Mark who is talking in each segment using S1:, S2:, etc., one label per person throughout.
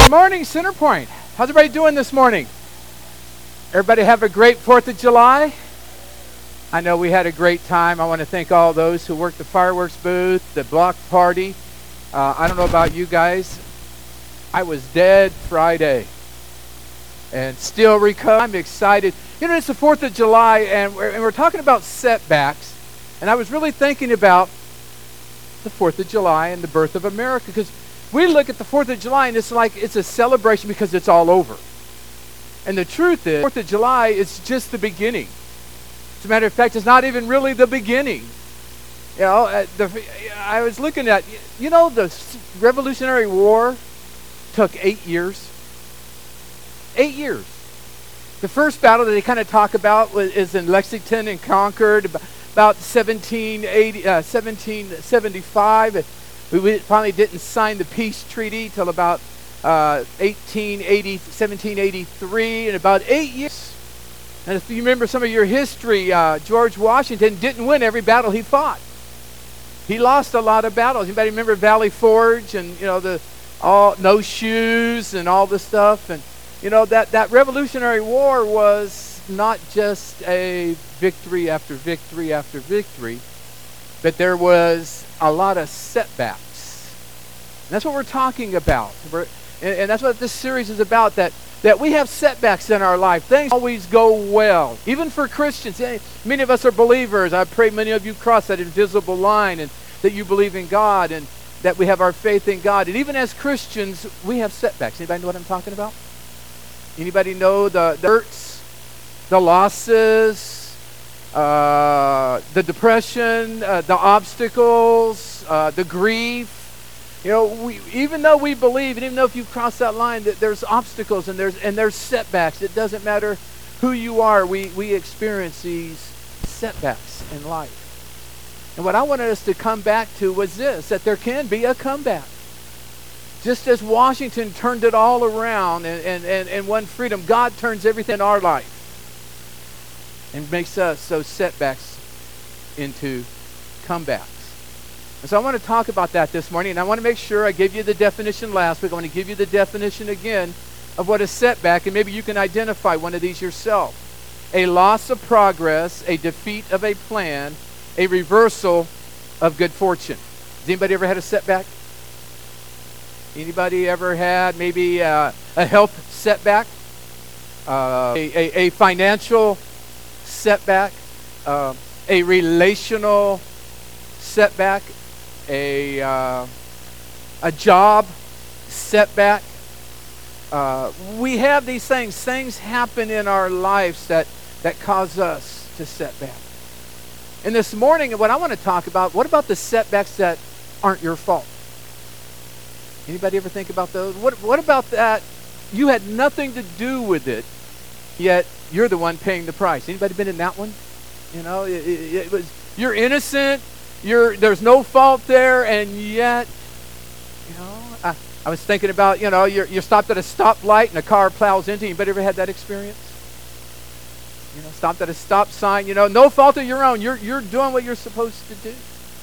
S1: Good morning, Centerpoint. How's everybody doing this morning? Everybody have a great 4th of July? I know we had a great time. I want to thank all those who worked the fireworks booth, the block party. I don't know about you guys. I was dead Friday and still recover. I'm excited. You know, it's the 4th of July, and we're talking about setbacks. And I was really thinking about the 4th of July and the birth of America, because we look at the 4th of July and it's like it's a celebration because it's all over. And the truth is, 4th of July is just the beginning. As a matter of fact, it's not even really the beginning. You know, I was looking at, you know, the Revolutionary War took 8 years. 8 years. The first battle that they kind of talk about is in Lexington and Concord, about 1775. We finally didn't sign the peace treaty till about 1783, in about 8 years. And if you remember some of your history, George Washington didn't win every battle he fought. He lost a lot of battles. Anybody remember Valley Forge and, you know, no shoes and all the stuff? And, you know, that Revolutionary War was not just a victory after victory after victory, but there was a lot of setbacks. And that's what we're talking about. And that's what this series is about, that we have setbacks in our life. Things always go well, even for Christians. Many of us are believers. I pray many of you cross that invisible line and that you believe in God and that we have our faith in God. And even as Christians, we have setbacks. Anybody know what I'm talking about? Anybody know the hurts, the losses, the depression, the obstacles, the grief? You know, even though we believe, and even though if you cross that line, that there's obstacles and there's setbacks. It doesn't matter who you are. We experience these setbacks in life. And what I wanted us to come back to was this: that there can be a comeback. Just as Washington turned it all around and won freedom, God turns everything in our life and makes us those setbacks into comebacks. And so I want to talk about that this morning, and I want to make sure I gave you the definition last week. I want to give you the definition again of what a setback, and maybe you can identify one of these yourself. A loss of progress, a defeat of a plan, a reversal of good fortune. Has anybody ever had a setback? Anybody ever had maybe a health setback, a financial setback, a relational setback, a job setback? We have these things. Things happen in our lives that cause us to set back. And this morning, what I want to talk about, what about the setbacks that aren't your fault? Anybody ever think about those? What about that? You had nothing to do with it, yet you're the one paying the price. Anybody been in that one? You know, it was, you're innocent. There's no fault there, and yet, you know, I was thinking about, you know, you're stopped at a stoplight and a car plows into you. Anybody ever had that experience? You know, stopped at a stop sign. You know, no fault of your own. You're doing what you're supposed to do.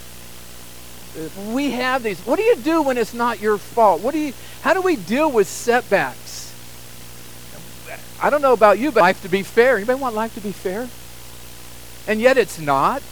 S1: We have these. What do you do when it's not your fault? How do we deal with setbacks? I don't know about you, but life to be fair. Anybody want life to be fair? And yet it's not.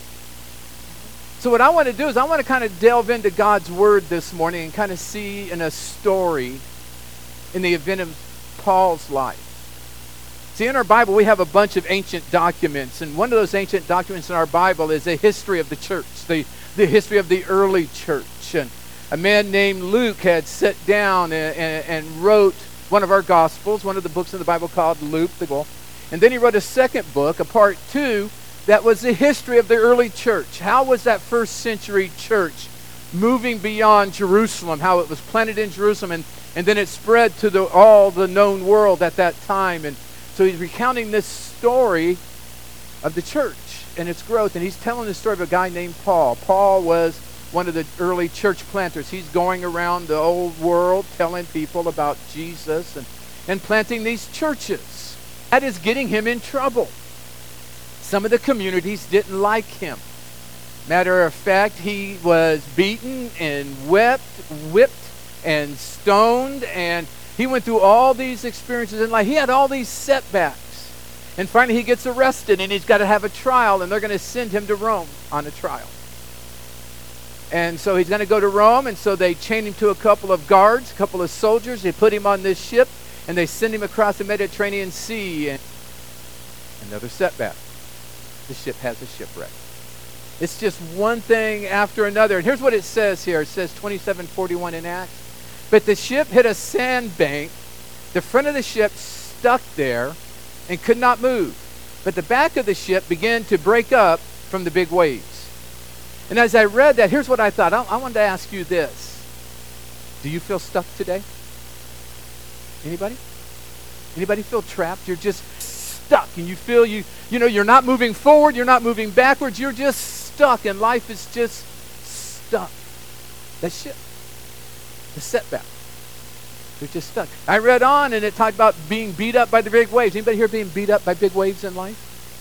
S1: So what I want to do is I want to kind of delve into God's Word this morning and kind of see in a story in the event of Paul's life. See, in our Bible, we have a bunch of ancient documents, and one of those ancient documents in our Bible is a history of the church, the history of the early church. And a man named Luke had sat down and wrote one of our Gospels, one of the books in the Bible called Luke, the Gospel. And then he wrote a second book, a part 2, that was the history of the early church. How was that first century church moving beyond Jerusalem, how it was planted in Jerusalem, and then it spread to all the known world at that time. And so he's recounting this story of the church and its growth, and he's telling the story of a guy named Paul. Paul was one of the early church planters. He's going around the old world telling people about Jesus and planting these churches. That is getting him in trouble. Some of the communities didn't like him. Matter of fact, he was beaten and whipped and stoned, and he went through all these experiences in life. He had all these setbacks. And finally he gets arrested, and he's got to have a trial, and they're going to send him to Rome on a trial. And so he's going to go to Rome, and so they chain him to a couple of guards, a couple of soldiers. They put him on this ship, and they send him across the Mediterranean Sea. And another setback. The ship has a shipwreck. It's just one thing after another. And here's what it says here. It says 27:41 in Acts. But the ship hit a sandbank. The front of the ship stuck there and could not move. But the back of the ship began to break up from the big waves. And as I read that, here's what I thought. I wanted to ask you this. Do you feel stuck today? Anybody? Anybody feel trapped? You're just stuck, and you feel you're not moving forward, you're not moving backwards, you're just stuck, and life is just stuck. That ship. The setback. They're just stuck. I read on, and it talked about being beat up by the big waves. Anybody here being beat up by big waves in life?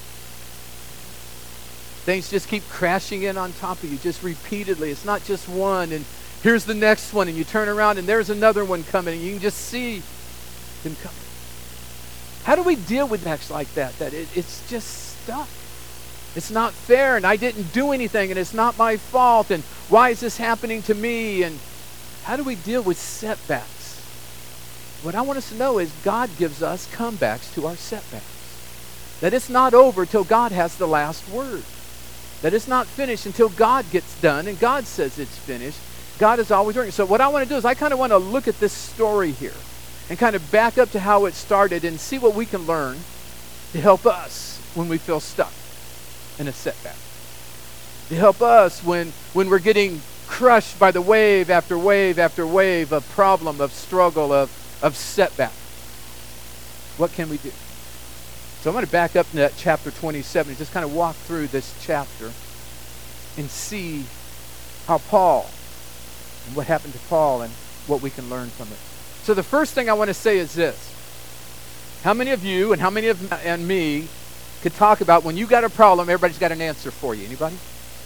S1: Things just keep crashing in on top of you, just repeatedly. It's not just one, and here's the next one, and you turn around, and there's another one coming, and you can just see them coming. How do we deal with acts like that? That it's just stuck. It's not fair, and I didn't do anything, and it's not my fault, and why is this happening to me? And how do we deal with setbacks? What I want us to know is God gives us comebacks to our setbacks. That it's not over till God has the last word. That it's not finished until God gets done and God says it's finished. God is always working. So what I want to do is I kind of want to look at this story here and kind of back up to how it started and see what we can learn to help us when we feel stuck in a setback. To help us when we're getting crushed by the wave after wave after wave of problem, of struggle, of setback. What can we do? So I'm going to back up to that chapter 27 and just kind of walk through this chapter and see how Paul and what happened to Paul and what we can learn from it. So the first thing I want to say is this. How many of you and how many of and me could talk about when you got a problem, everybody's got an answer for you? Anybody?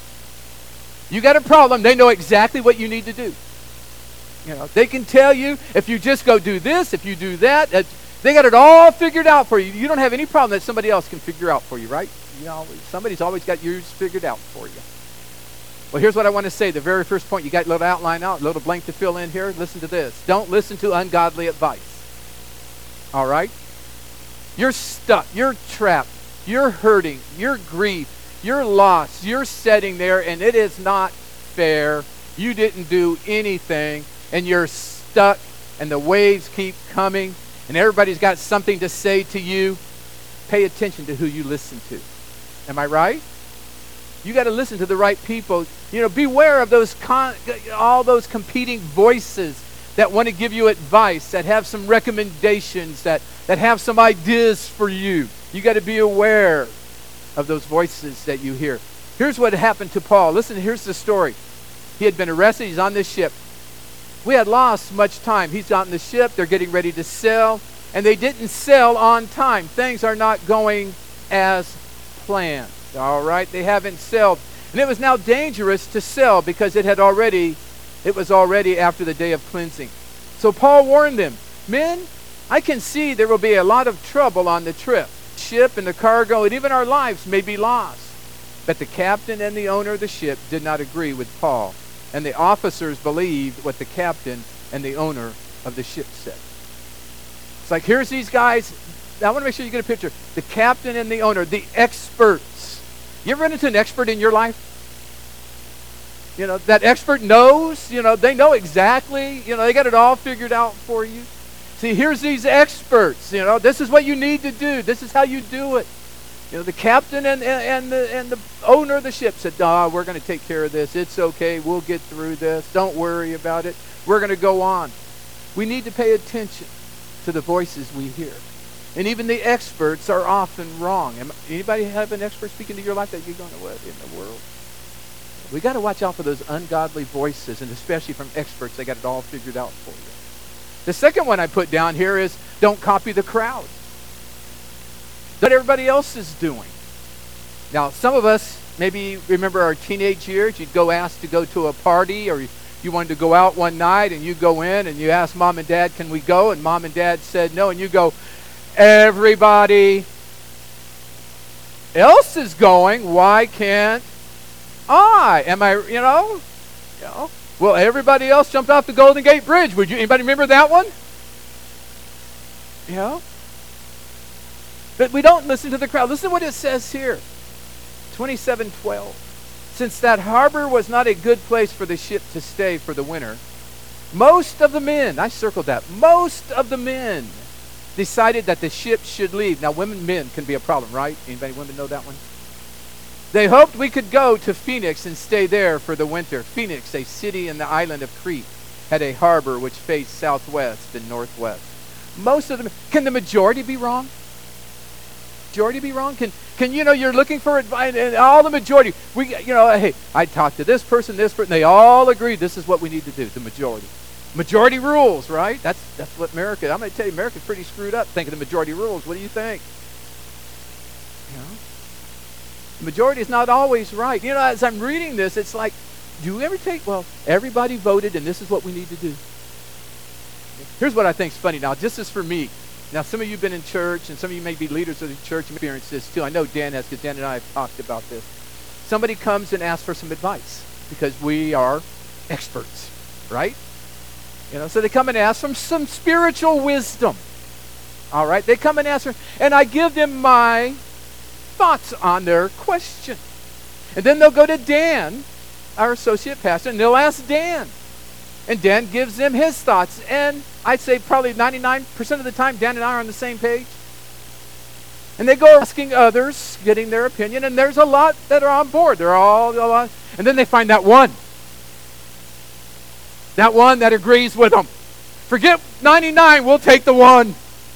S1: You got a problem, they know exactly what you need to do. You know, they can tell you if you just go do this, if you do that, they got it all figured out for you. You don't have any problem that somebody else can figure out for you, right? You know, somebody's always got yours figured out for you. Well, here's what I want to say. The very first point, you got a little outline out, a little blank to fill in here. Listen to this. Don't listen to ungodly advice. All right? You're stuck. You're trapped. You're hurting. You're grief. You're lost. You're sitting there, and it is not fair. You didn't do anything, and you're stuck, and the waves keep coming, and everybody's got something to say to you. Pay attention to who you listen to. Am I right? You got to listen to the right people. You know, beware of all those competing voices that want to give you advice, that have some recommendations, that have some ideas for you. You got to be aware of those voices that you hear. Here's what happened to Paul. Listen, here's the story. He had been arrested. He's on this ship. We had lost much time. He's on the ship. They're getting ready to sail, and they didn't sail on time. Things are not going as planned. All right? They haven't sailed. And it was now dangerous to sail because it was already after the day of cleansing. So Paul warned them, men, I can see there will be a lot of trouble on the trip. Ship and the cargo and even our lives may be lost. But the captain and the owner of the ship did not agree with Paul. And the officers believed what the captain and the owner of the ship said. It's like, here's these guys. I want to make sure you get a picture. The captain and the owner, the experts. You ever run into an expert in your life? You know, that expert knows, they know exactly, they got it all figured out for you. See, here's these experts, this is what you need to do. This is how you do it. The captain and the owner of the ship said, we're going to take care of this. It's okay. We'll get through this. Don't worry about it. We're going to go on. We need to pay attention to the voices we hear. And even the experts are often wrong. Anybody have an expert speaking to your life that you're going to what in the world? We got to watch out for those ungodly voices, and especially from experts. They got it all figured out for you. The second one I put down here is don't copy the crowd. What everybody else is doing. Now, some of us maybe remember our teenage years. You'd go ask to go to a party, or You wanted to go out one night, and you go in, and you ask Mom and Dad, can we go? And Mom and Dad said no, and you go, everybody else is going, why can't I? Am I, well, everybody else jumped off the Golden Gate Bridge. Would you, anybody remember that one? But we don't listen to the crowd. Listen to what it says here. 27:12. Since that harbor was not a good place for the ship to stay for the winter, most of the men, I circled that, most of the men decided that the ship should leave. Now, men can be a problem, right? Anybody women know that one? They hoped we could go to Phoenix and stay there for the winter. Phoenix, a city in the island of Crete, had a harbor which faced southwest and northwest. Most of them, can the majority be wrong? Majority be wrong? Can you're looking for advice, and all the majority, hey, I talked to this person, they all agree this is what we need to do, the majority. Majority rules, right? That's what America, I'm going to tell you, America's pretty screwed up thinking the majority rules. What do you think? The majority is not always right. As I'm reading this, it's like, do you ever everybody voted and this is what we need to do. Here's what I think is funny. Now, this is for me. Now, some of you have been in church, and some of you may be leaders of the church and experience this too. I know Dan has, because Dan and I have talked about this. Somebody comes and asks for some advice because we are experts, right? So they come and ask for some spiritual wisdom. All right? They come and ask for, and I give them my thoughts on their question. And then they'll go to Dan, our associate pastor, and they'll ask Dan. And Dan gives them his thoughts. And I'd say probably 99% of the time, Dan and I are on the same page. And they go asking others, getting their opinion, and there's a lot that are on board. They're all a lot. And then they find that one that agrees with them. Forget 99, we'll take the one.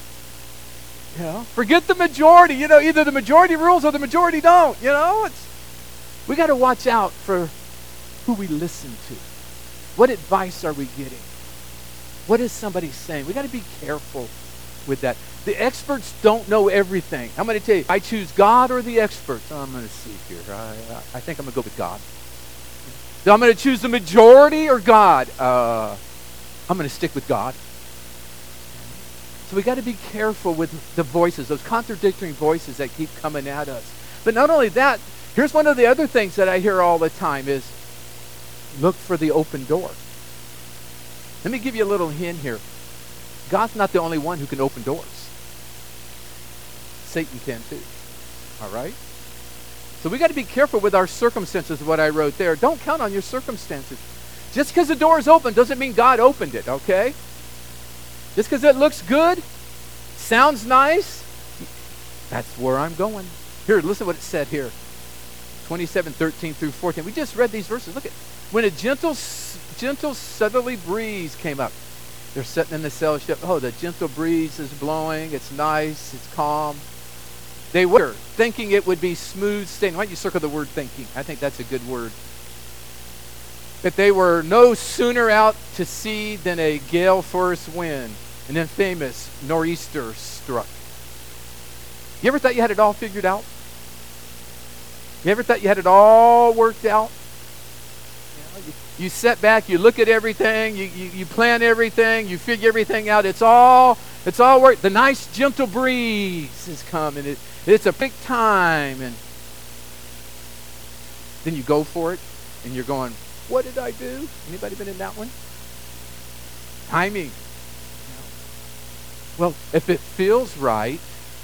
S1: Forget the majority. Either the majority rules or the majority don't. We got to watch out for who we listen to. What advice are we getting? What is somebody saying? We got to be careful with that. The experts don't know everything. I'm going to tell you, I choose God or the experts. I'm going to see here. I think I'm going to go with God. So I'm going to choose the majority or God. I'm going to stick with God. So we got to be careful with the voices, those contradictory voices that keep coming at us. But not only that, here's one of the other things that I hear all the time is, look for the open door. Let me give you a little hint here. God's not the only one who can open doors. Satan can too. All right? So we got to be careful with our circumstances, what I wrote there. Don't count on your circumstances. Just because the door is open doesn't mean God opened it, okay? Just because it looks good, sounds nice, that's where I'm going. Here, listen what it said here. 27:13-14. We just read these verses. Look at, when a gentle southerly breeze came up. They're sitting in the sail ship. Oh, the gentle breeze is blowing. It's nice. It's calm. They were thinking it would be smooth sailing. Why don't you circle the word thinking? I think that's a good word. That they were no sooner out to sea than a gale force wind, an infamous nor'easter struck. You ever thought you had it all figured out? You ever thought you had it all worked out? You sit back, you look at everything, you plan everything, you figure everything out. It's all work. The nice gentle breeze is coming. It's a big time, and then you go for it, and you're going, what did I do? Anybody been in that one? Timing. Well, if it feels right,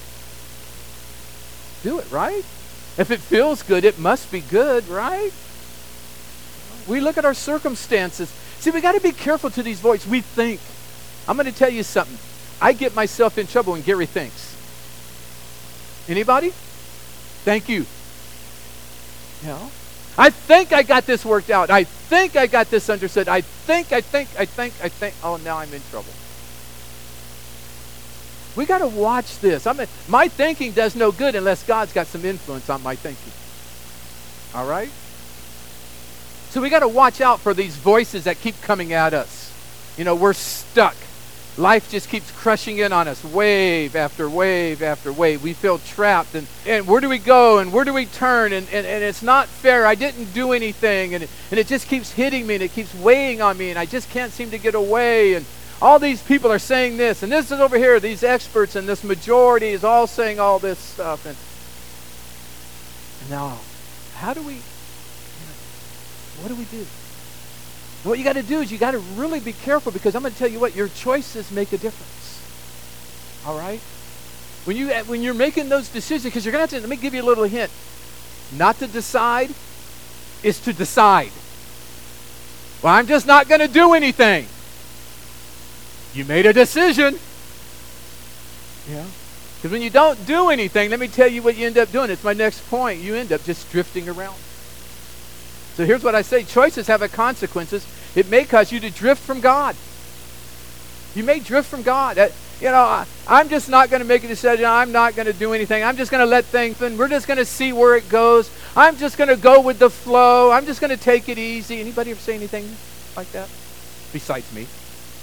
S1: do it, right? If it feels good, it must be good, right? We look at our circumstances. See, we got to be careful to these voices. We think. I'm going to tell you something. I get myself in trouble when Gary thinks. Anybody? Thank you. I think I got this worked out. I think I got this understood. I think. Oh, now I'm in trouble. We got to watch this. My thinking does no good unless God's got some influence on my thinking. All right? So we got to watch out for these voices that keep coming at us. We're stuck. Life just keeps crushing in on us, wave after wave after wave. We feel trapped, and where do we go, and where do we turn, and it's not fair. I didn't do anything, and it just keeps hitting me, and it keeps weighing on me, and I just can't seem to get away, and all these people are saying this, and this is over here, these experts, and this majority is all saying all this stuff, and now, how do we, what do we do? What you got to do is you got to really be careful, because I'm going to tell you what, your choices make a difference. All right? When you're making those decisions, because you're going to have to, let me give you a little hint. Not to decide is to decide. Well, I'm just not going to do anything. You made a decision. Yeah. Because when you don't do anything, let me tell you what you end up doing. It's my next point. You end up just drifting around. So here's what I say. Choices have a consequences. It may cause you to drift from God. You may drift from God. I'm just not going to make a decision. I'm not going to do anything. I'm just going to let things happen. We're just going to see where it goes. I'm just going to go with the flow. I'm just going to take it easy. Anybody ever say anything like that? Besides me.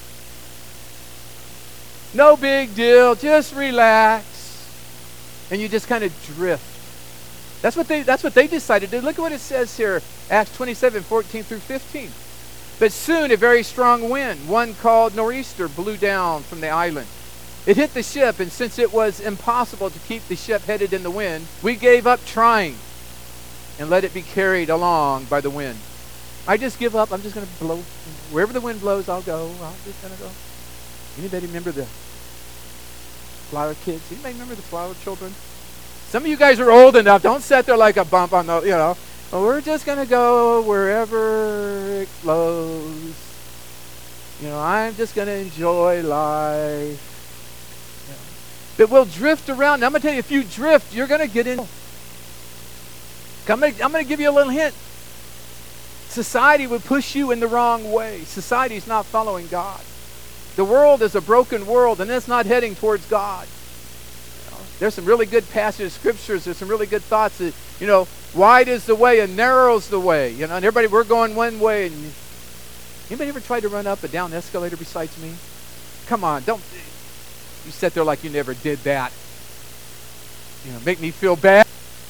S1: No big deal. Just relax. And you just kind of drift. That's what they decided to do. Look at what it says here. Acts 27:14-15. But soon a very strong wind, one called nor'easter, blew down from the island. It hit the ship, and since it was impossible to keep the ship headed in the wind, we gave up trying and let it be carried along by the wind. I just give up. I'm just going to blow. Wherever the wind blows, I'll go. I'm just going to go. Anybody remember the flower kids? Anybody remember the flower children? Some of you guys are old enough. Don't sit there like a bump on the, Well, we're just going to go wherever it flows. I'm just going to enjoy life. But we'll drift around. Now, I'm going to tell you, if you drift, you're going to get in. I'm going to give you a little hint. Society would push you in the wrong way. Society's not following God. The world is a broken world, and it's not heading towards God. There's some really good passages of scriptures. There's some really good thoughts that, wide is the way and narrow's the way. And everybody, we're going one way. And anybody ever tried to run up and down an escalator besides me? Come on, don't. You sit there like you never did that. Make me feel bad.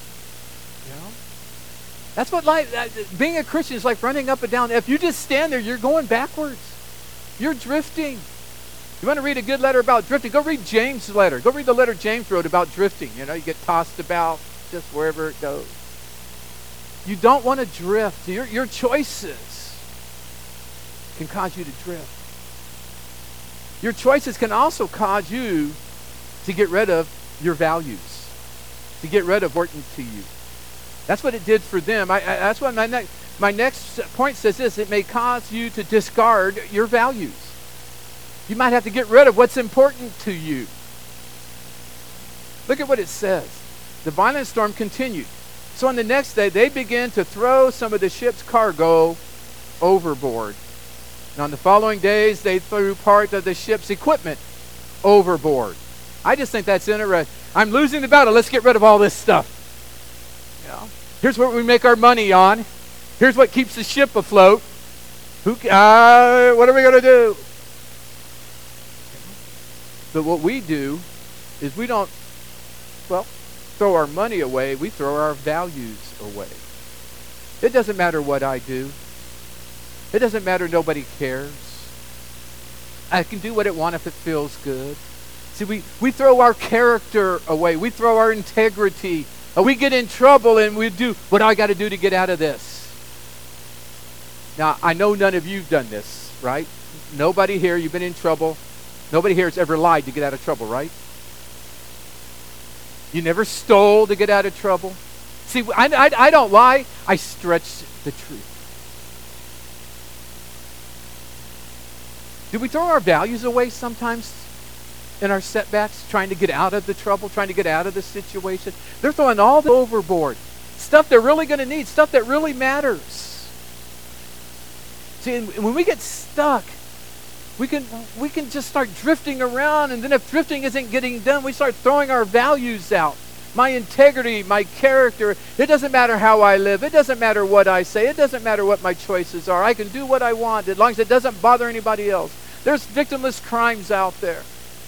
S1: That's what life, being a Christian is like running up and down. If you just stand there, you're going backwards. You're drifting. You want to read a good letter about drifting? Go read James' letter. Go read the letter James wrote about drifting. You get tossed about just wherever it goes. You don't want to drift. Your choices can cause you to drift. Your choices can also cause you to get rid of your values, to get rid of what's important to you. That's what it did for them. That's what my next point says this. It may cause you to discard your values. You might have to get rid of what's important to you. Look at what it says. The violent storm continued. So on the next day, they began to throw some of the ship's cargo overboard. And on the following days, they threw part of the ship's equipment overboard. I just think that's interesting. I'm losing the battle. Let's get rid of all this stuff. Here's what we make our money on. Here's what keeps the ship afloat. What are we going to do? But what we do is we don't, throw our money away. We throw our values away. It doesn't matter what I do. It doesn't matter. Nobody cares. I can do what I want if it feels good. See, we throw our character away. We throw our integrity. We get in trouble and we do what I got to do to get out of this. Now, I know none of you have done this, right? Nobody here, you've been in trouble. Nobody here has ever lied to get out of trouble, right? You never stole to get out of trouble. See, I don't lie. I stretch the truth. Do we throw our values away sometimes in our setbacks, trying to get out of the trouble, trying to get out of the situation? They're throwing all the overboard. Stuff they're really going to need, stuff that really matters. See, when we get stuck, we can just start drifting around, and then if drifting isn't getting done, we start throwing our values out. My integrity, my character, it doesn't matter how I live. It doesn't matter what I say. It doesn't matter what my choices are. I can do what I want as long as it doesn't bother anybody else. There's victimless crimes out there.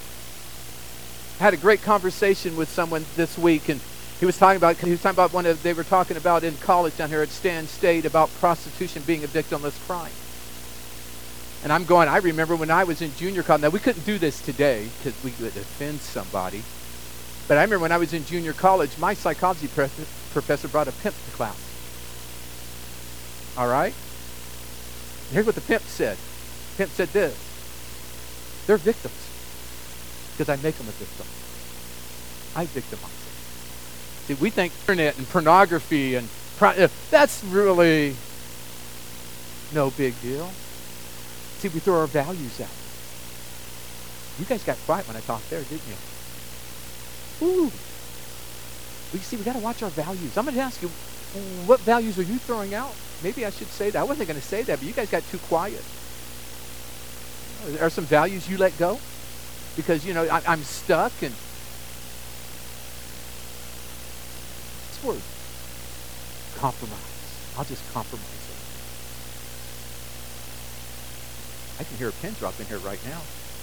S1: I had a great conversation with someone this week, and they were talking about in college down here at Stan State about prostitution being a victimless crime. And I remember when I was in junior college. Now, we couldn't do this today because we would offend somebody. But I remember when I was in junior college, my psychology professor brought a pimp to class. All right? And here's what the pimp said. The pimp said this: they're victims because I make them a victim. I victimize them. See, we think internet and pornography and that's really no big deal. See, we throw our values out. You guys got quiet when I talked there, didn't you? Ooh. We got to watch our values. I'm going to ask you, what values are you throwing out? Maybe I should say that. I wasn't going to say that, but you guys got too quiet. Are there some values you let go? Because, I'm stuck and... This word, compromise. I'll just compromise it. I can hear a pin drop in here right now.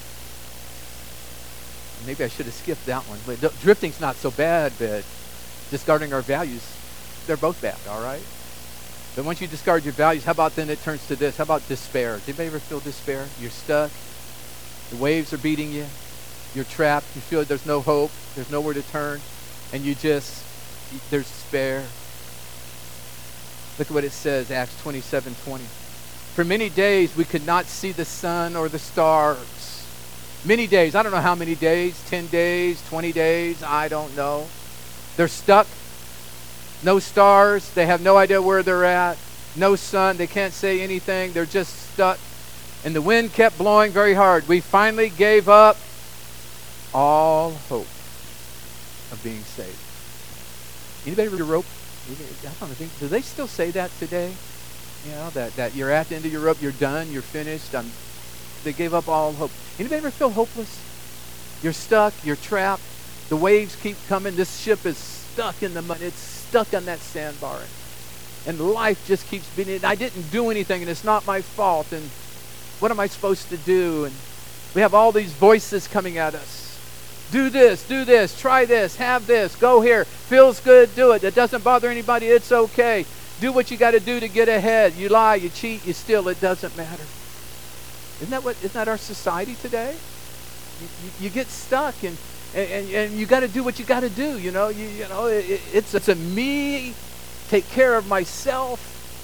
S1: Maybe I should have skipped that one. But drifting's not so bad, but discarding our values, they're both bad, all right? But once you discard your values, how about then it turns to this? How about despair? Did anybody ever feel despair? You're stuck. The waves are beating you. You're trapped. You feel there's no hope. There's nowhere to turn. And there's despair. Look at what it says, Acts 27:20. For many days we could not see the sun or the stars. Many days. I don't know how many days. 10 days, 20 days. I don't know. They're stuck. No stars. They have no idea where they're at. No sun. They can't say anything. They're just stuck. And the wind kept blowing very hard. We finally gave up all hope of being saved. Anybody read your rope? I don't think. Do they still say that today? That you're at the end of your rope, you're done, you're finished. They gave up all hope. Anybody ever feel hopeless? You're stuck, you're trapped. The waves keep coming. This ship is stuck in the mud. It's stuck on that sandbar. And life just keeps being, I didn't do anything, and it's not my fault. And what am I supposed to do? And we have all these voices coming at us. Do this, try this, have this, go here. Feels good, do it. It doesn't bother anybody, it's okay. Do what you got to do to get ahead. You lie, you cheat, you steal, it doesn't matter. Isn't that our society today? You get stuck and you got to do what you got to do, it's a me, take care of myself.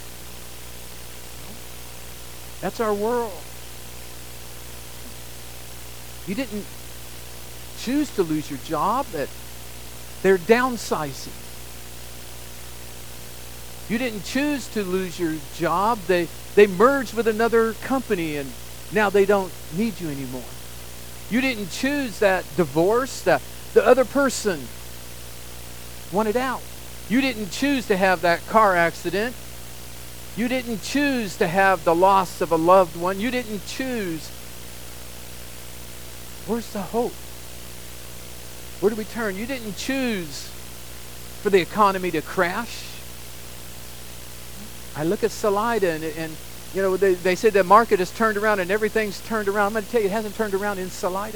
S1: That's our world. You didn't choose to lose your job. They're downsizing. You didn't choose to lose your job. They merged with another company and now they don't need you anymore. You didn't choose that divorce. The other person wanted out. You didn't choose to have that car accident. You didn't choose to have the loss of a loved one. You didn't choose. Where's the hope? Where do we turn? You didn't choose for the economy to crash. I look at Salida and they say the market has turned around and everything's turned around. I'm going to tell you, it hasn't turned around in Salida.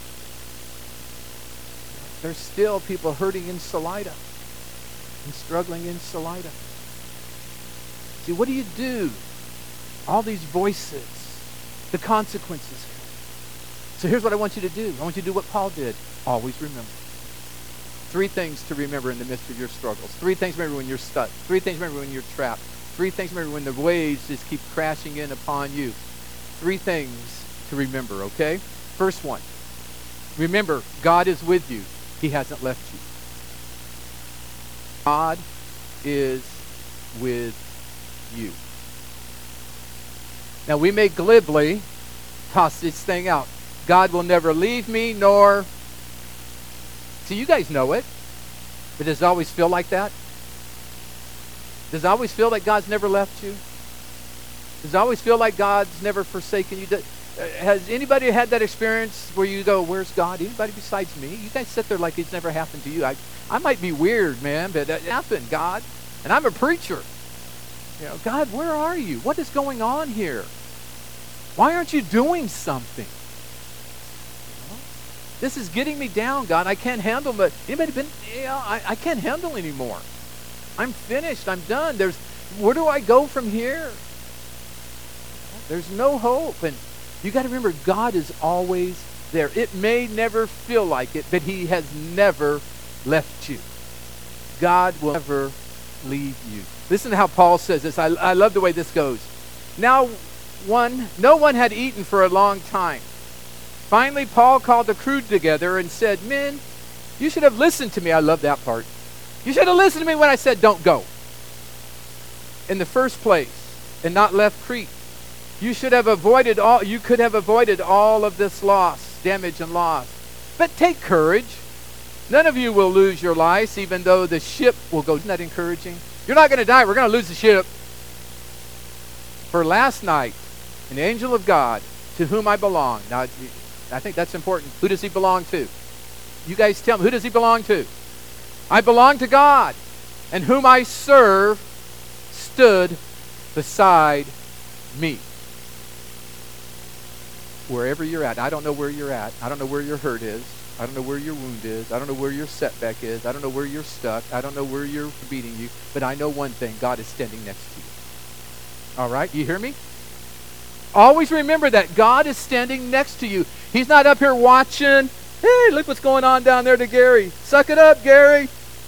S1: There's still people hurting in Salida and struggling in Salida. See, what do? All these voices, the consequences. So here's what I want you to do. I want you to do what Paul did. Always remember. 3 things to remember in the midst of your struggles. 3 things to remember when you're stuck. 3 things to remember when you're trapped. 3 things to remember when the waves just keep crashing in upon you. 3 things to remember, okay? First one. Remember, God is with you. He hasn't left you. God is with you. Now, we may glibly toss this thing out. God will never leave me, nor... See, you guys know it. But does it always feel like that? Does it always feel like God's never left you? Does it always feel like God's never forsaken you? Has anybody had that experience where you go, where's God? Anybody besides me? You guys sit there like it's never happened to you. I might be weird, man, but it happened, God. And I'm a preacher. God, where are you? What is going on here? Why aren't you doing something? This is getting me down, God. I can't handle it. Anybody been, I can't handle anymore. I'm finished. I'm done. Where do I go from here? There's no hope. And you got to remember, God is always there. It may never feel like it, but he has never left you. God will never leave you. Listen to how Paul says this. I love the way this goes. No one had eaten for a long time. Finally, Paul called the crew together and said, men, you should have listened to me. I love that part. You should have listened to me when I said don't go in the first place and not left Crete. You could have avoided all of this damage and loss. But take courage. None of you will lose your lives, even though the ship will go. Isn't that encouraging? You're not going to die. We're going to lose the ship. For last night, an angel of God, to whom I belong. Now, I think that's important. Who does he belong to? You guys tell me. Who does he belong to? I belong to God, and whom I serve stood beside me. Wherever you're at. I don't know where you're at. I don't know where your hurt is. I don't know where your wound is. I don't know where your setback is. I don't know where you're stuck. I don't know where you're beating you. But I know one thing. God is standing next to you. All right? You hear me? Always remember that God is standing next to you. He's not up here watching. Hey, look what's going on down there to Gary. Suck it up, Gary.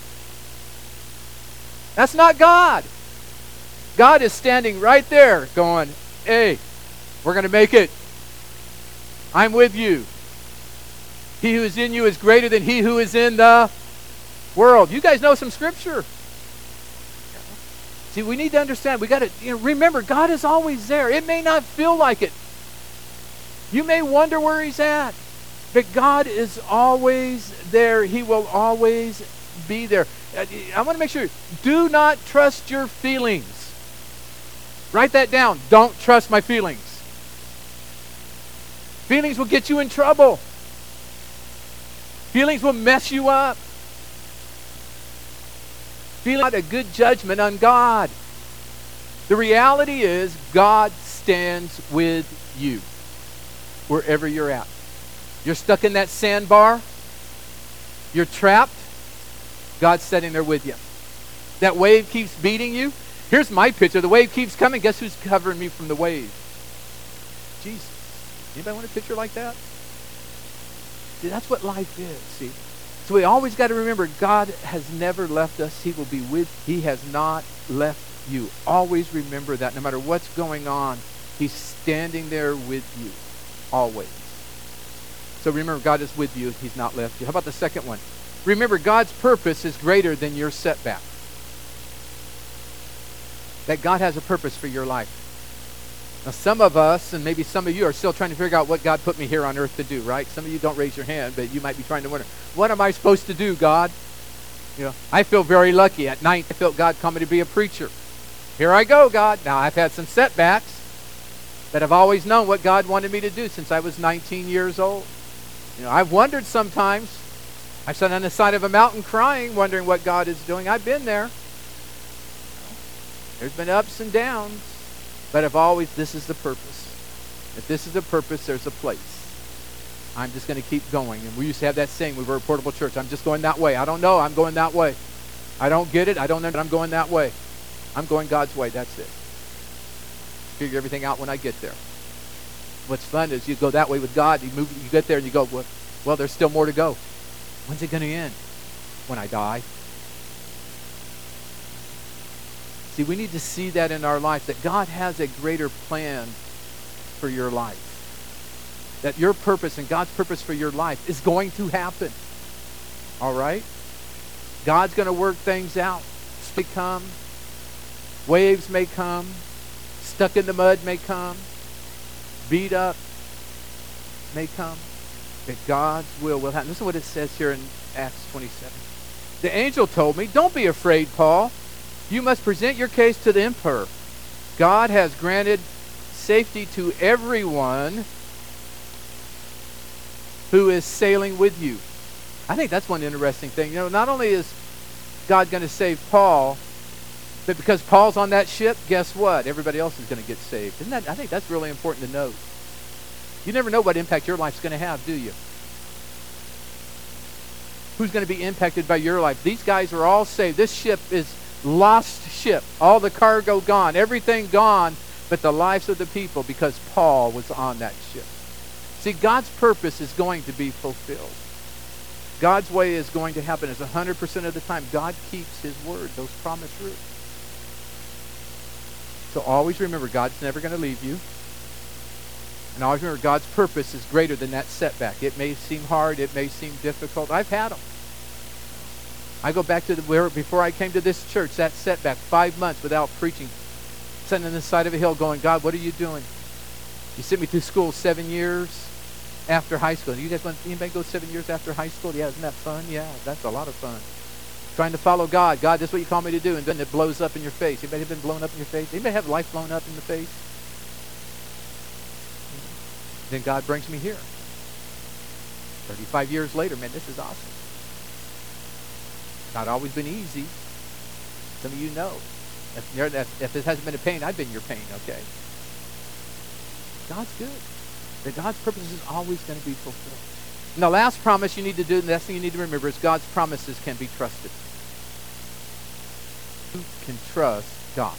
S1: That's not God. God is standing right there going, hey, we're going to make it. I'm with you. He who is in you is greater than he who is in the world. You guys know some scripture. See, we need to understand. We got to remember, God is always there. It may not feel like it. You may wonder where he's at. But God is always there. He will always be there. I want to make sure. Do not trust your feelings. Write that down. Don't trust my feelings. Feelings will get you in trouble. Feelings will mess you up. Feeling not a good judgment on God. The reality is God stands with you wherever you're at. You're stuck in that sandbar. You're trapped. God's sitting there with you. That wave keeps beating you. Here's my picture. The wave keeps coming. Guess who's covering me from the wave? Jesus. Anybody want a picture like that? See, that's what life is, see? So we always got to remember, God has never left us. He will be with. He has not left you. Always remember that. No matter what's going on, he's standing there with you. Always. So remember, God is with you. He's not left you. How about the second one? Remember, God's purpose is greater than your setback. That God has a purpose for your life. Now, some of us, and maybe some of you, are still trying to figure out what God put me here on earth to do, right? Some of you don't raise your hand, but you might be trying to wonder, what am I supposed to do, God? I feel very lucky. At night, I felt God call me to be a preacher. Here I go, God. Now, I've had some setbacks, but I've always known what God wanted me to do since I was 19 years old. I've wondered sometimes. I've sat on the side of a mountain crying, wondering what God is doing. I've been there. There's been ups and downs. But this is the purpose. If this is the purpose, there's a place. I'm just going to keep going. And we used to have that saying, we were a portable church, I'm just going that way. I don't know, I'm going that way. I don't get it, I don't know, but I'm going that way. I'm going God's way, that's it. Figure everything out when I get there. What's fun is you go that way with God, you get there and you go, well, there's still more to go. When's it going to end? When I die. See, we need to see that in our life, that God has a greater plan for your life. That your purpose and God's purpose for your life is going to happen. All right? God's going to work things out. May come. Waves may come. Stuck in the mud may come. Beat up may come. But God's will happen. Listen to what it says here in Acts 27. The angel told me, don't be afraid, Paul. You must present your case to the emperor. God has granted safety to everyone who is sailing with you. I think that's one interesting thing. Not only is God going to save Paul, but because Paul's on that ship, guess what? Everybody else is going to get saved. I think that's really important to note. You never know what impact your life's going to have, do you? Who's going to be impacted by your life? These guys are all saved. This ship is lost ship. All the cargo gone. Everything gone but the lives of the people, because Paul was on that ship. See, God's purpose is going to be fulfilled. God's way is going to happen as 100% of the time. God keeps his word, those promised roots. So always remember, God's never going to leave you. And always remember, God's purpose is greater than that setback. It may seem hard. It may seem difficult. I've had them. I go back to before I came to this church, that setback, 5 months without preaching, sitting on the side of a hill going, God, what are you doing? You sent me through school 7 years after high school. You guys want anybody go 7 years after high school? Yeah, isn't that fun? Yeah, that's a lot of fun. Trying to follow God. God, this is what you call me to do. And then it blows up in your face. Anybody been blown up in your face? Anybody have life blown up in the face? Then God brings me here. 35 years later, man, this is awesome. Not always been easy. Some of you know. If this hasn't been a pain, I've been your pain, okay? God's good. That God's purpose is always going to be fulfilled. And the last promise you need to do, and the last thing you need to remember, is God's promises can be trusted. You can trust God.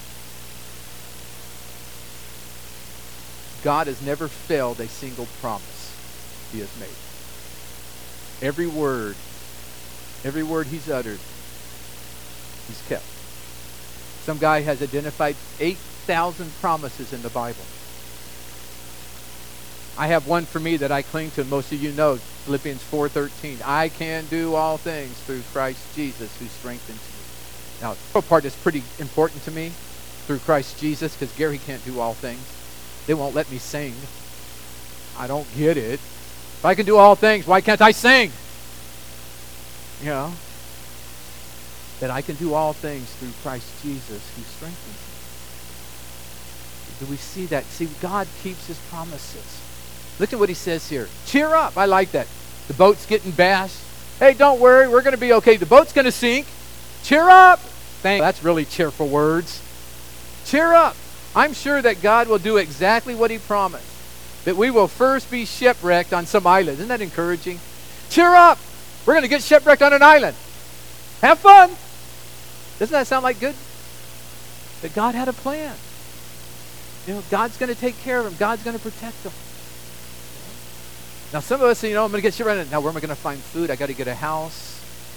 S1: God has never failed a single promise he has made. Every word he's uttered, he's kept. Some guy has identified 8,000 promises in the Bible. I have one for me that I cling to, and most of you know, Philippians 4:13. I can do all things through Christ Jesus who strengthens me. Now, the part is pretty important to me, through Christ Jesus, because Gary can't do all things. They won't let me sing. I don't get it. If I can do all things, why can't I sing? You know? That I can do all things through Christ Jesus who strengthens me. Do we see that? See, God keeps his promises. Look at what he says here. Cheer up. I like that. The boat's getting bashed. Hey, don't worry. We're going to be okay. The boat's going to sink. Cheer up. That's really cheerful words. Cheer up. I'm sure that God will do exactly what he promised. That we will first be shipwrecked on some island. Isn't that encouraging? Cheer up. We're going to get shipwrecked on an island. Have fun. Doesn't that sound like good? That God had a plan. You know, God's going to take care of them. God's going to protect them. Now, some of us say, I'm going to get shipwrecked. Now, where am I going to find food? I got to get a house.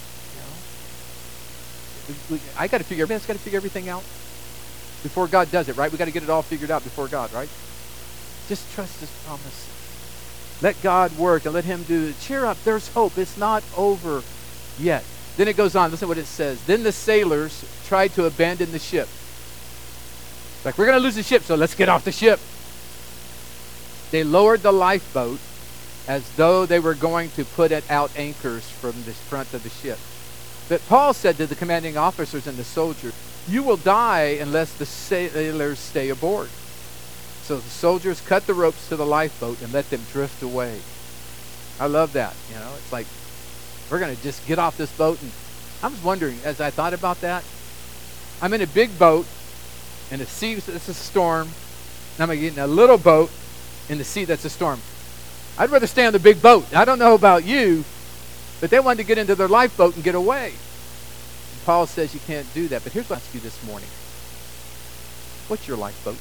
S1: I got to figure. Everybody's got to figure everything out before God does it, right? We got to get it all figured out before God, right? Just trust his promises. Let God work and let him do it. Cheer up. There's hope. It's not over yet. Then it goes on. Listen to what it says. Then the sailors tried to abandon the ship. Like, we're going to lose the ship, so let's get off the ship. They lowered the lifeboat as though they were going to put it out anchors from the front of the ship. But Paul said to the commanding officers and the soldiers, you will die unless the sailors stay aboard. So the soldiers cut the ropes to the lifeboat and let them drift away. I love that. It's like, we're going to just get off this boat. And I was wondering, as I thought about that, I'm in a big boat, and the sea, it's a storm, and I'm getting a little boat in the sea that's a storm. I'd rather stay on the big boat. I don't know about you, but they wanted to get into their lifeboat and get away. And Paul says you can't do that. But here's what I ask you this morning. What's your lifeboat?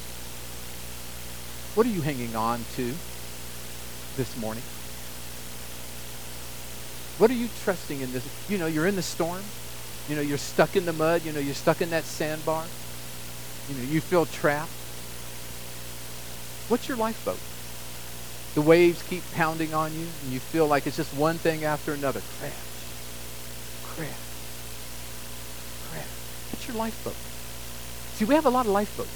S1: What are you hanging on to this morning? What are you trusting in this? You're in the storm. You're stuck in the mud. You're stuck in that sandbar. You feel trapped. What's your lifeboat? The waves keep pounding on you, and you feel like it's just one thing after another. Crash. Crash. Crash. What's your lifeboat? See, we have a lot of lifeboats.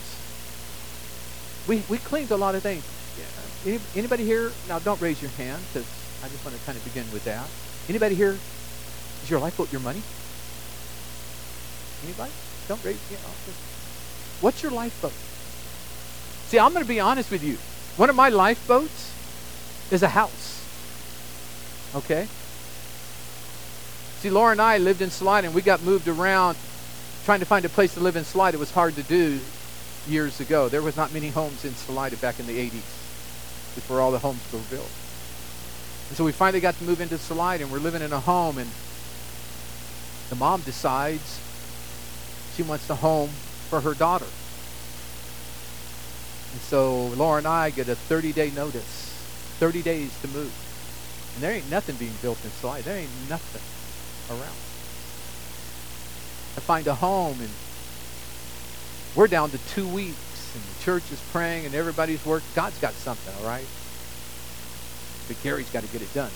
S1: We cling to a lot of things. Yeah. Anybody here? Now, don't raise your hand, because I just want to kind of begin with that. Anybody here? Is your lifeboat your money? Anybody? Don't raise. What's your lifeboat? See, I'm going to be honest with you. One of my lifeboats is a house. Okay? See, Laura and I lived in Salida, and we got moved around trying to find a place to live in Salida. It was hard to do years ago. There was not many homes in Salida back in the 80s. before all the homes were built. And so we finally got to move into Salida, and we're living in a home, and the mom decides she wants a home for her daughter. And so Laura and I get a 30-day notice, 30 days to move. And there ain't nothing being built in Salida. There ain't nothing around. I find a home, and we're down to 2 weeks, and the church is praying, and everybody's worked. God's got something, all right? But Gary's got to get it done.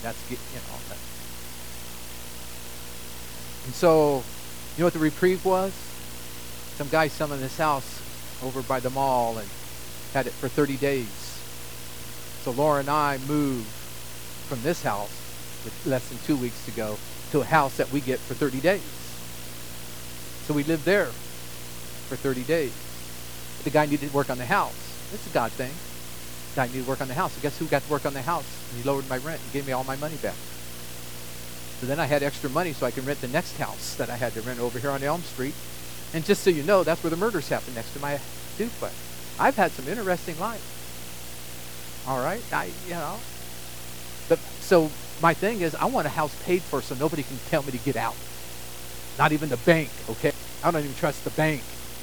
S1: And so, you know what the reprieve was? Some guy selling this house over by the mall and had it for 30 days. So Laura and I moved from this house with less than 2 weeks to go to a house that we get for 30 days. So we lived there for 30 days. But the guy needed to work on the house. It's a God thing. The guy needed to work on the house. So guess who got to work on the house? And he lowered my rent and gave me all my money back. So then I had extra money so I could rent the next house that I had to rent over here on Elm Street. And just so you know, that's where the murders happened, next to my duplex. I've had some interesting life. All right? But so my thing is, I want a house paid for so nobody can tell me to get out. Not even the bank, okay? I don't even trust the bank.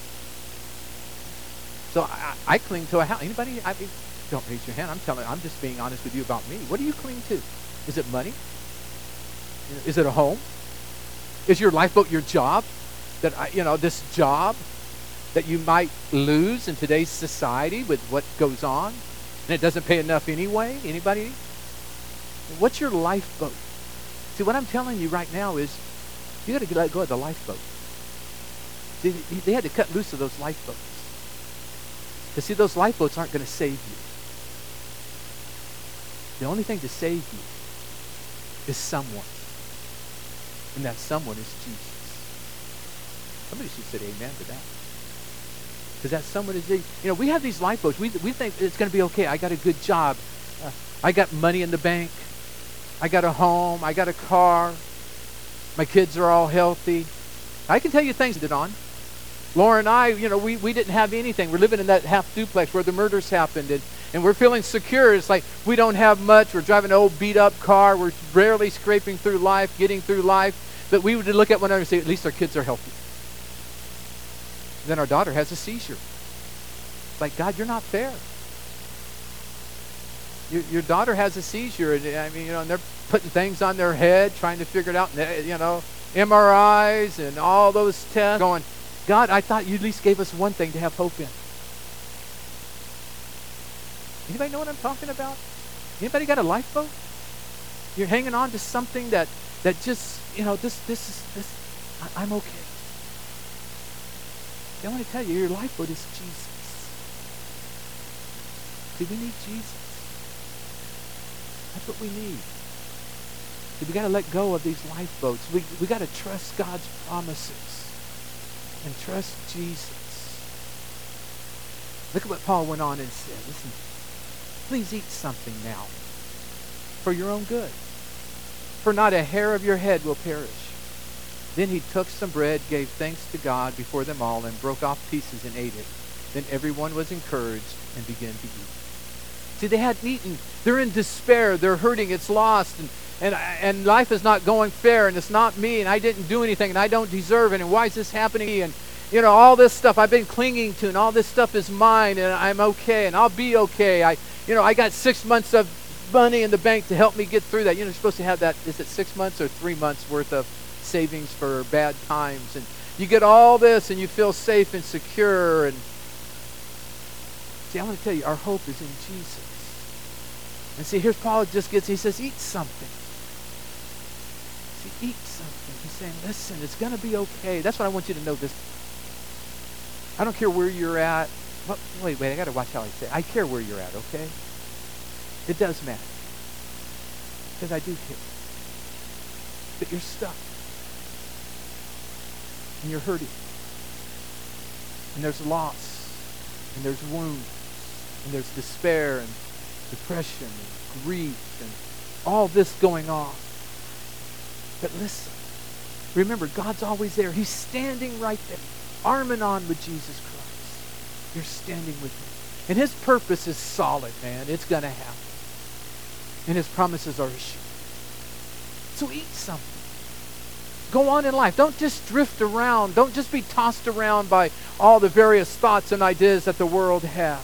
S1: So I cling to a house. Anybody? Don't raise your hand. I'm just being honest with you about me. What do you cling to? Is it money? Is it a home? Is your lifeboat your job? This job that you might lose in today's society with what goes on, and it doesn't pay enough anyway? Anybody? What's your lifeboat? See, what I'm telling you right now is you got to let go of the lifeboat. See, they had to cut loose of those lifeboats. Because see, those lifeboats aren't going to save you. The only thing to save you is someone. And that someone is Jesus. Somebody should say amen to that. Because that someone is, we have these lifeboats. We think it's going to be okay. I got a good job. I got money in the bank. I got a home. I got a car. My kids are all healthy. I can tell you things that on. Laura and I, we didn't have anything. We're living in that half duplex where the murders happened, and we're feeling secure. It's like we don't have much. We're driving an old beat-up car. We're barely scraping through life, getting through life. But we would look at one another and say, at least our kids are healthy. Then our daughter has a seizure. It's like, God, you're not fair. Your daughter has a seizure, and and they're putting things on their head, trying to figure it out, MRIs and all those tests, going, God, I thought you at least gave us one thing to have hope in. Anybody know what I'm talking about? Anybody got a lifeboat? You're hanging on to something that just, I'm okay. I want to tell you, your lifeboat is Jesus. See, we need Jesus. That's what we need. See, we got to let go of these lifeboats. We got to trust God's promises and trust Jesus. Look at what Paul went on and said. Listen, please eat something now for your own good. For not a hair of your head will perish. Then he took some bread, gave thanks to God before them all, and broke off pieces and ate it. Then everyone was encouraged and began to eat. See, they hadn't eaten. They're in despair. They're hurting. It's lost. And life is not going fair, and it's not me, and I didn't do anything, and I don't deserve it, and why is this happening? And, all this stuff I've been clinging to, and all this stuff is mine, and I'm okay, and I'll be okay. I got 6 months of money in the bank to help me get through that. You're supposed to have that, is it 6 months or 3 months worth of savings for bad times? And you get all this, and you feel safe and secure. And see, I want to tell you, our hope is in Jesus. And see, here's Paul he says, eat something. See, eat something. He's saying, listen, it's going to be okay. That's what I want you to know this. I don't care where you're at. Well, wait, I got to watch how I say it. I care where you're at, okay? It does matter. Because I do care. But you're stuck. And you're hurting. And there's loss. And there's wounds. And there's despair and depression and grief and all this going on. But listen. Remember, God's always there. He's standing right there. Arm in arm with Jesus Christ. You're standing with him. And his purpose is solid, man. It's going to happen. And his promises are assured. So eat something. Go on in life. Don't just drift around. Don't just be tossed around by all the various thoughts and ideas that the world has.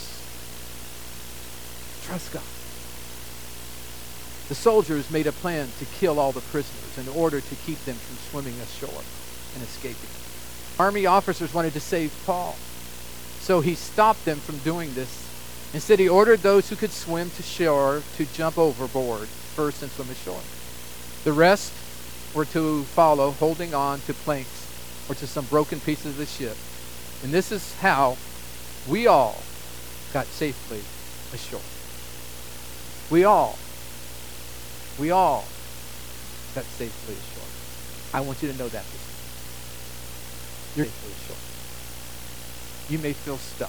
S1: Trust God. The soldiers made a plan to kill all the prisoners in order to keep them from swimming ashore and escaping. Army officers wanted to save Paul, so he stopped them from doing this. Instead, he ordered those who could swim to shore to jump overboard first and swim ashore. The rest were to follow, holding on to planks or to some broken pieces of the ship. And this is how we all got safely ashore. We all got safely ashore. I want you to know that this morning. You're safely ashore. You may feel stuck.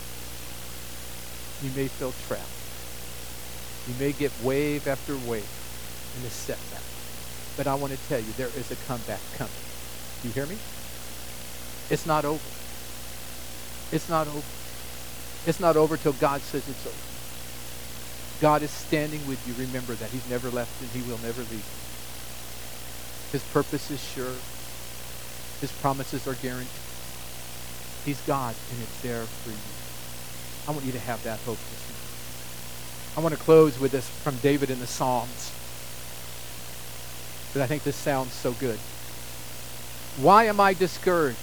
S1: You may feel trapped. You may get wave after wave in a setback. But I want to tell you, there is a comeback coming. Do you hear me? It's not over. It's not over. It's not over till God says it's over. God is standing with you. Remember that. He's never left and he will never leave you. His purpose is sure. His promises are guaranteed. He's God and it's there for you. I want you to have that hope this morning. I want to close with this from David in the Psalms. But I think this sounds so good. Why am I discouraged?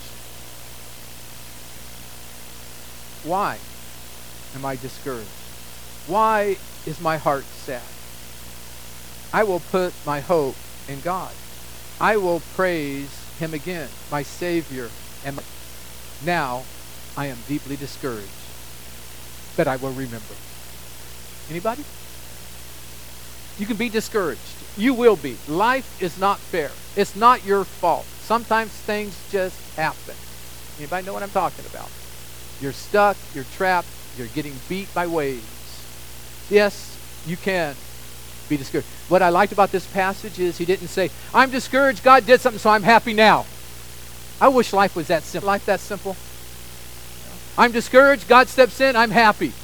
S1: Why am I discouraged? Why is my heart sad? I will put my hope in God. I will praise him again, my Savior. And now I am deeply discouraged, but I will remember. Anybody? You can be discouraged. You will be. Life is not fair. It's not your fault. Sometimes things just happen. Anybody know what I'm talking about? You're stuck, you're trapped, you're getting beat by waves. Yes, you can be discouraged. What I liked about this passage is he didn't say, I'm discouraged, God did something, so I'm happy now. I wish life was that simple. Life that simple. I'm discouraged, God steps in, I'm happy.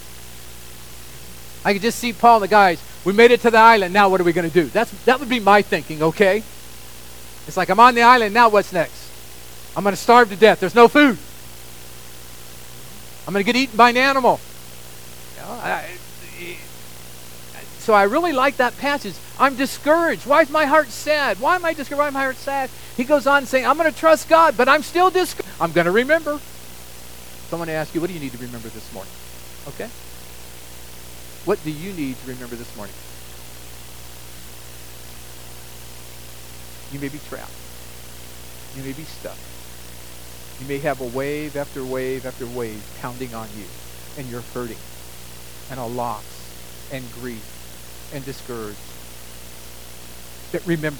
S1: I could just see Paul and the guys, we made it to the island, now what are we going to do? That would be my thinking, okay? It's like, I'm on the island, now what's next? I'm going to starve to death. There's no food. I'm going to get eaten by an animal. So I really like that passage. I'm discouraged. Why is my heart sad? Why am I discouraged? Why am my heart sad? He goes on saying, I'm going to trust God, but I'm still discouraged. I'm going to remember. So I'm going to ask you, what do you need to remember this morning? Okay? What do you need to remember this morning? You may be trapped. You may be stuck. You may have a wave after wave after wave pounding on you, and you're hurting, and a loss, and grief, and discouraged. But remember,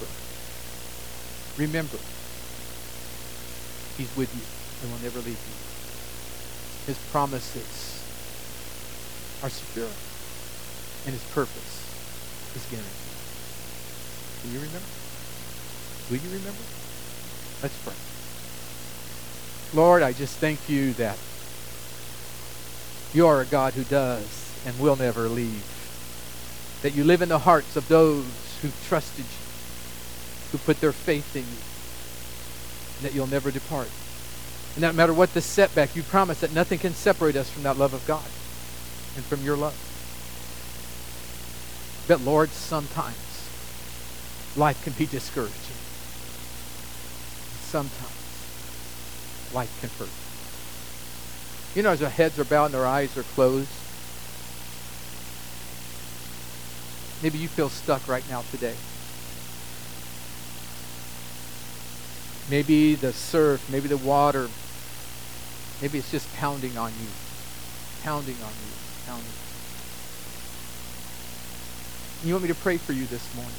S1: he's with you and will never leave you. His promises are secure, and his purpose is guaranteed. Do you remember? Will you remember? Let's pray. Lord, I just thank you that you are a God who does and will never leave. That you live in the hearts of those who trusted you, who put their faith in you, and that you'll never depart. And no matter what the setback, you promise that nothing can separate us from that love of God and from your love. But Lord, sometimes life can be discouraging. Sometimes life can hurt. You know, as our heads are bowed and our eyes are closed, maybe you feel stuck right now today. Maybe the surf, maybe the water, maybe it's just pounding on you. Pounding on you. Pounding. You want me to pray for you this morning?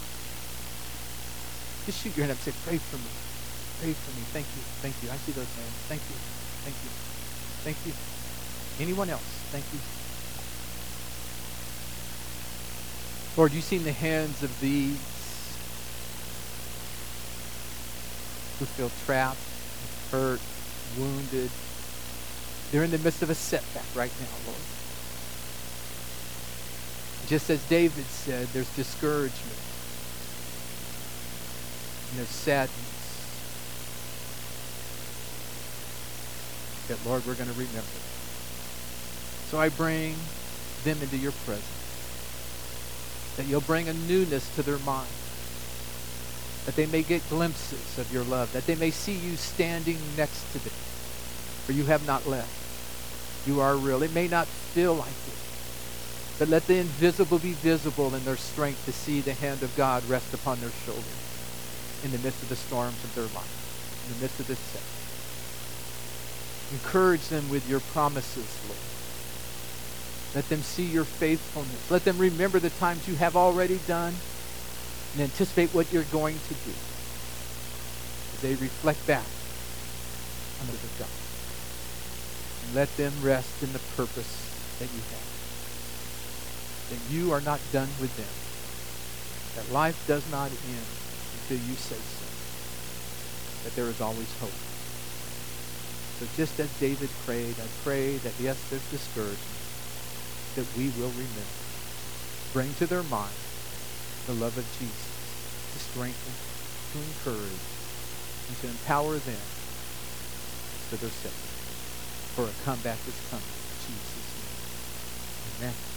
S1: Just shoot your hand up and say, pray for me. Pray for me. Thank you. Thank you. I see those hands. Thank you. Thank you. Thank you. Anyone else? Thank you. Lord, you've seen the hands of these who feel trapped, hurt, wounded, They're in the midst of a setback right now, Lord. Just as David said, there's discouragement and there's sadness. That, Lord, we're going to remember. So I bring them into your presence. That you'll bring a newness to their mind. That they may get glimpses of your love. That they may see you standing next to them. For you have not left. You are real. It may not feel like it. But let the invisible be visible in their strength to see the hand of God rest upon their shoulders in the midst of the storms of their life, in the midst of this setback. Encourage them with your promises, Lord. Let them see your faithfulness. Let them remember the times you have already done and anticipate what you're going to do as they reflect back on the word of God. And let them rest in the purpose that you have. That you are not done with them. That life does not end until you say so. That there is always hope. So just as David prayed, I pray that yes, there's discouragement, that we will remember. Bring to their mind the love of Jesus to strengthen, to encourage, and to empower them for their sake. For a comeback is coming. In Jesus' name. Amen.